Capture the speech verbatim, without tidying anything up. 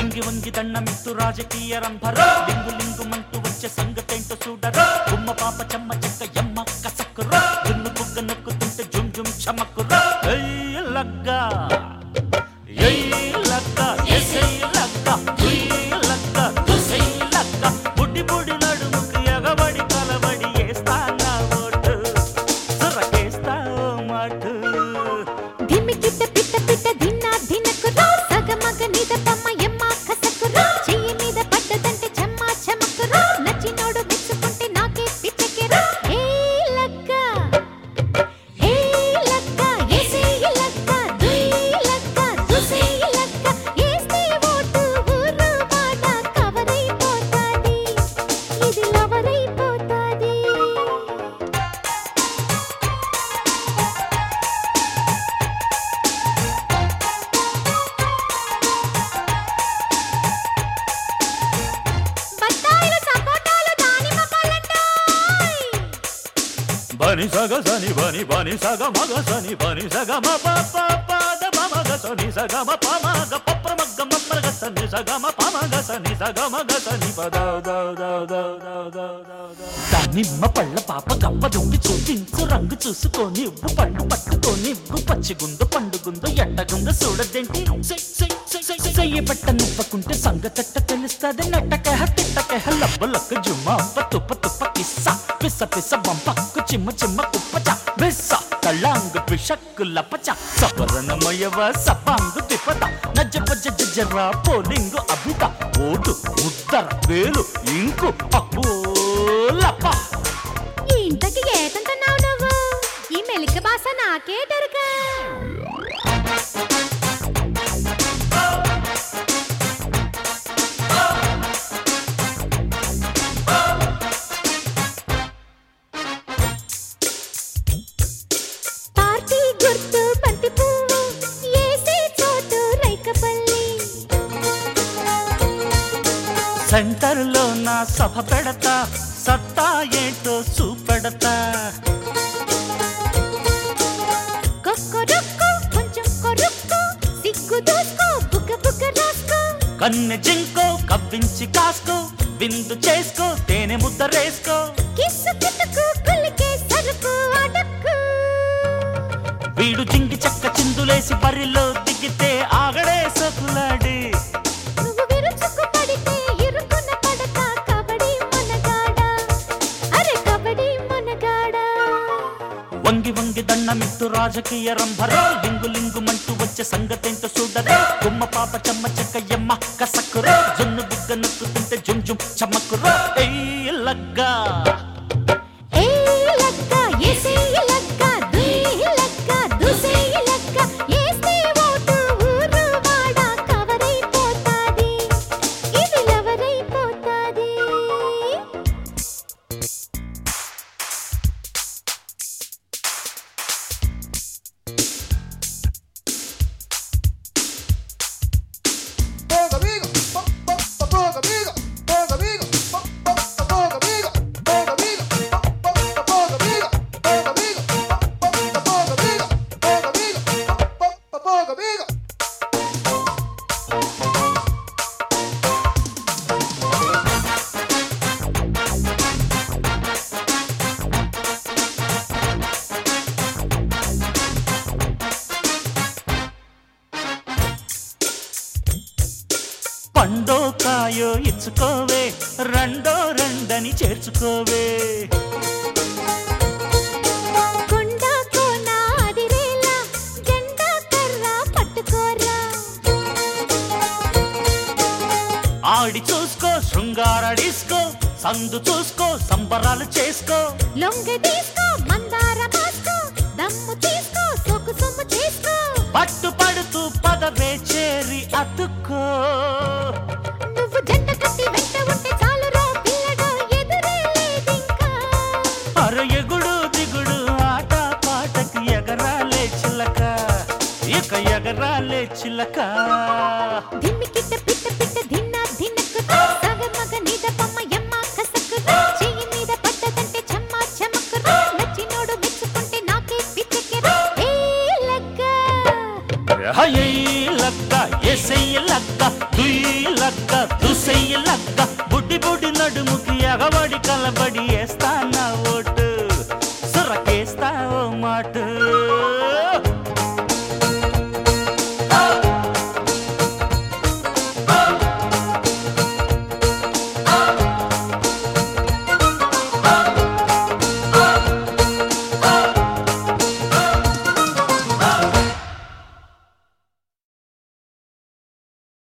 వంగి వంగి దండమిత్తు రాజకీయ రంభరా లింగు లింగు మంటూ వచ్చే సంగతేంటో చూడరా గుమ్మ పాప చెమ్మ చెక్క ఎమ్మ కసక్కురా దున్ను బుగ్గ నొక్కుతుంటే జుమ్ జుమ్ చమక్కురా ఏయ్ లగ్గా ఏయ్ లగ్గా ఏసై లగ్గా ఏయ్ లగ్గా దుసై లగ్గా బుడ్డి బుడి నడుముకి ఎగబడి కలబడి ఏస్తానా ఓటు సురకేస్తా మాటు ధిమికిట పిట్ట పిట్ట దిన్నా దినకురా సగమగ నిద పమ్మ ఎమ్మ కసకురా చెయ్యి మీద పడ్డదంటే చెమ్మ చెమకురా నచ్చినోడు మెచ్చుకుంటే నాకే పిచ్చెక్కెరా ఏ లగ్గా ఏ లగ్గా ఏసే లగ్గా దుయ్ లగ్గా దుసే లగ్గా ఏస్తే ఓటు ఊరు వాడ కవరైపోతాది ఇది లవరైపోతాది బత్తాయిలు సపోటాలు దానిమ్మ పళ్ళంటాయ్ బని సగ సని బని బని సగ మగ సని బని సగ మ ప ప ప ద మ మగ సని సగ మ ప మగ పప్ర మగ్గ మమ్మర గ సని సగ మ ప మగ సని సగ మగ సని ప the the the the the the the దానిమ్మ పళ్ళ పాప గప్ప దొంగి చూపించు రంగు చూసుకొని ఉప్పు పండు పట్టుకొని ఉప్పు పచ్చిగుందో పండుగుందో ఎట్టగుందో చూడదేంటి చెయ్యి పట్ట నిప్పకుంటే సంగతెట్ట తెలుస్తుంది నెట్టకెహ తిట్టకెహ లబ్బ లక్క జుమ్మ అప్ప తుప్ప తుప్ప కిస్స పిస పిస బంపక్కు చిమ్మ చిమ్మ కుప్పచ బిస్స తళ్ళాంగు పిషక్కు లపచ సపరణమయవ సపాంగు తిప్పత నజ్జ పజ్జ జజ్జరా పోలింగు అభిత ఓటు ఉత్తర వేలు ఇంకు అప్పు లప ఇంతకి ఏతంటున్నావు నువ్వు ఈ మెలిక భాష నాకే డరుగా పార్టీ గుర్తు బంతి పువ్వు ఏసే చోటు రైకపల్లి సెంటర్లో నా సభ పెడతా సత్తా ఏంటో చూపెడతా కొక్కొరుక్కు కొంచెం కొరుక్కు సిగ్గు దూసుకో బుగ్గ బుగ్గ రాసుకో కన్నె జింకో కవ్వించి కాసుకో విందు చేసుకో తేనె ముద్ద రేసుకో కిస్సు కిట్టుకు కులికే సరుకు అడక్కు వీడు జింగి చెక్క చిందులేసి బరిలో దిగితే ఆగడే సకులాడి నువ్వు విరుచుకు పడితే ఇరుకున పడక కబడ్డీ మనగాడా అరే కబడ్డీ మనగాడా వంగి వంగి దండమిత్తు రాజకీయ రంభరా లింగు లింగు మంటూ వచ్చే సంగతేంటో చూడరా గుమ్మ పాప చెమ్మ చెక్క ఎమ్మ కసక్కురా జున్ను బుగ్గ నొక్కుతుంటే జుమ్ జుమ్ చమక్కురా ఏయ్ లగ్గా ఏ లగ్గా ఏసే లగ్గా దుయ్ లగ్గా దుసే లగ్గా ఏస్తే ఓటు ఊరు వాడ కవరైపోతాది ఇది లవరైపోతాది Poga amigo, po- po- po- poga amigo, poga amigo, po- po- po- poga amigo, poga amigo, po- po- po- poga amigo, poga amigo, po- po- po- poga amigo, poga amigo, po- po- po- poga amigo. పండో కాయో ఇచ్చుకోవే రెండో రెండని చేర్చుకోవే కొండ కోన అదిరేలా జెండా కర్ర పట్టుకోరా ఆడి చూసుకో శృంగార disco సందు చూసుకో సంబరాలు చేసుకో లొంగ తీసుకో మందార మాసుకో దమ్ము తీసుకో సోకు సొమ్ము చేసుకో పట్టు పడుతూ పదవే చేరి అతుక్కో నువ్వు జంట కట్టి వెంట ఉంటే చాలురా పిల్లడా ఎదురే లేదింకా అర ఎగుడు దిగుడు ఆట పాటకి ఎగరాలే చిలక ఇక ఎగరాలే చిలక ధిమ్మికిట్ట పిట్ట పిట్ట ధిన్నా ధినకు సగమగ నిద పమ్మ ఎమ్మ కసకు చెయ్యి మీద పడ్డదంటే చెమ్మ చెమకురా నచ్చినోడు మెచ్చుకుంటే నాకే పిచ్చెక్కెరా ఏ లగ్గా హై లక్క ఎసెయ్య లక్క దుయ్యి లక్క దుసెయ్య లక్క బుడ్డి బుడ్డి నడుముకి ఎగబడి కలబడి వేస్తా